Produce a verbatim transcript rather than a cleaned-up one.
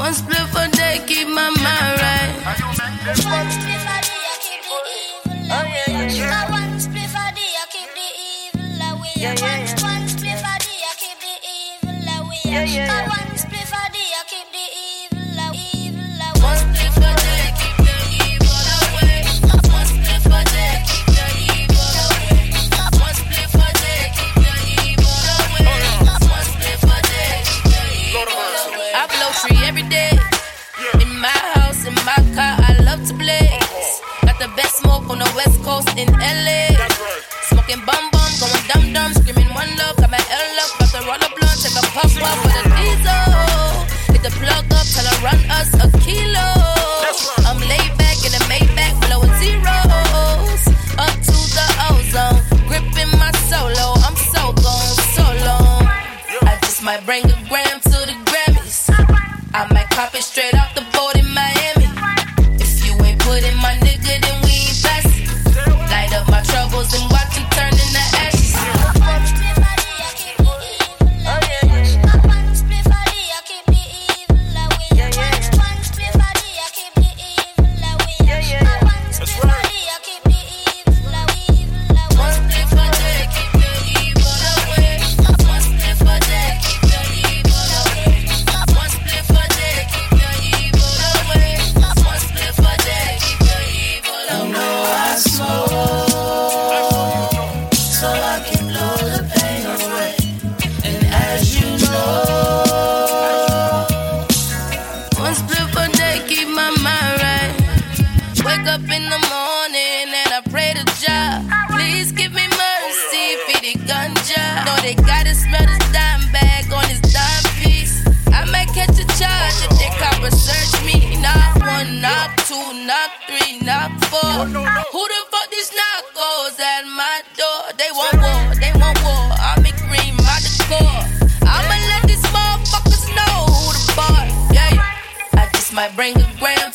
One split for day, keep my mind right. One split for day, I keep the evil away. One split for day, I keep the evil away. One split for day, I keep the evil away. One split for day, I keep the evil away. One split for day, keep the evil away. One split for day, keep the evil away. One split for day, keep the evil away. One split for day, keep the evil away. I blow tree every day. In my house, in my car, I love to blaze. Got the best smoke on the west coast in L A. Smoking bum bum, going dum dum, screaming one love. Got my L up, about to roll a blunt, take a puff up with a diesel. Hit the plug up, tell her run us a kilo. I'm laid back in the Maybach, blowing zeros. Up to the ozone, gripping my solo. I'm so gone, so long. I just might bring a gram to the Grammys. I might cop it straight off the boat in Miami. If you ain't putting my nigga, then we ain't passing. Light up my troubles and watch them turn into ashes. One split for day, I keep the evil away. One split for day, I keep the evil away. One split for day, I keep the evil away. One split for day, I keep the evil away. One split for day, keep the evil away. One split for day, keep the evil away. One split for day, keep the evil away. One split for day, keep the evil away. You know I smoke, so I can blow the pain away. And as you know, One split for day, keep my mind right. Wake up in the morning and I pray to Jah. Please give me mercy, feed the ganja. Know they gotta smell this dime bag on this dime piece. I might catch a charge if they copper search me. Knock one, knock two, knock three, knock four. Who the fuck these knockos at my door? They want war, they want war. I'm in green, my decor. I'ma let these motherfuckers know who the bar. Yeah, yeah. I just might bring a gram